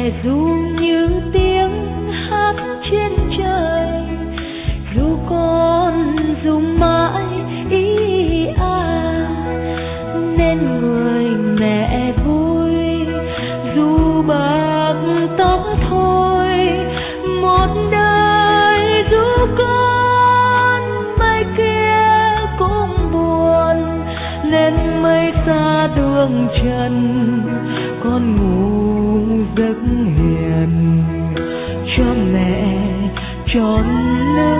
mẹ ru như tiếng hát trên trời, ru con ru mãi ý à, nên người mẹ vui ru bạc tóc thôi. Một đời ru con mai kia cũng buồn, lên mây xa đường trần con ngủ giấc hiền cho mẹ trọn nơi.